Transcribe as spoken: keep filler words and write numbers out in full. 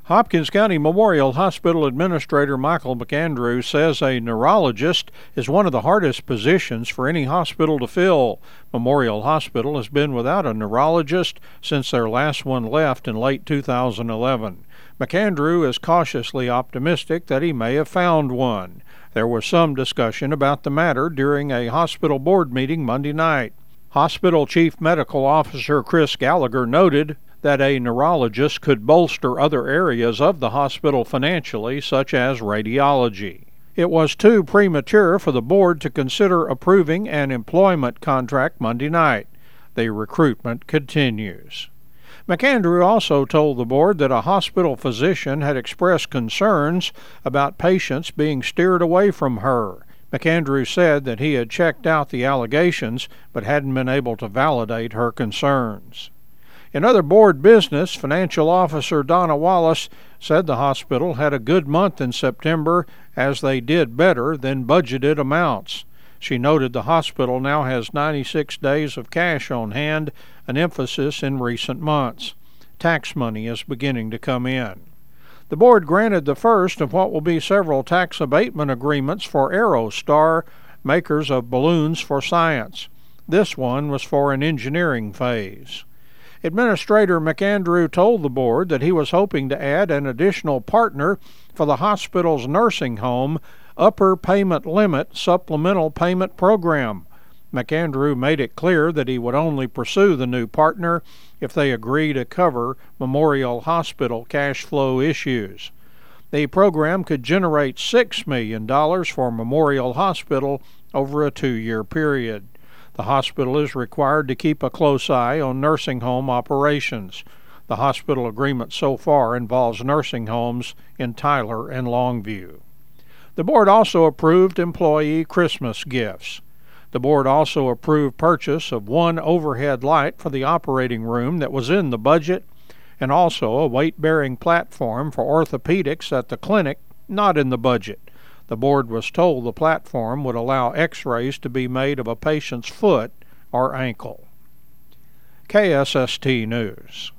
Hopkins County Memorial Hospital Administrator Michael McAndrew says a neurologist is one of the hardest positions for any hospital to fill. Memorial Hospital has been without a neurologist since their last one left in late two thousand eleven. McAndrew is cautiously optimistic that he may have found one. There was some discussion about the matter during a hospital board meeting Monday night. Hospital Chief Medical Officer Chris Gallagher noted that a neurologist could bolster other areas of the hospital financially, such as radiology. It was too premature for the board to consider approving an employment contract Monday night. The recruitment continues. McAndrew also told the board that a hospital physician had expressed concerns about patients being steered away from her. McAndrew said that he had checked out the allegations but hadn't been able to validate her concerns. In other board business, Financial Officer Donna Wallace said the hospital had a good month in September as they did better than budgeted amounts. She noted the hospital now has ninety-six days of cash on hand, an emphasis in recent months. Tax money is beginning to come in. The board granted the first of what will be several tax abatement agreements for Aerostar, makers of balloons for science. This one was for an engineering phase. Administrator McAndrew told the board that he was hoping to add an additional partner for the hospital's nursing home upper payment limit supplemental payment program. McAndrew made it clear that he would only pursue the new partner if they agree to cover Memorial Hospital cash flow issues. The program could generate six million dollars for Memorial Hospital over a two-year period. The hospital is required to keep a close eye on nursing home operations. The hospital agreement so far involves nursing homes in Tyler and Longview. The board also approved employee Christmas gifts. The board also approved purchase of one overhead light for the operating room that was in the budget, and also a weight-bearing platform for orthopedics at the clinic not in the budget. The board was told the platform would allow x-rays to be made of a patient's foot or ankle. K S S T News.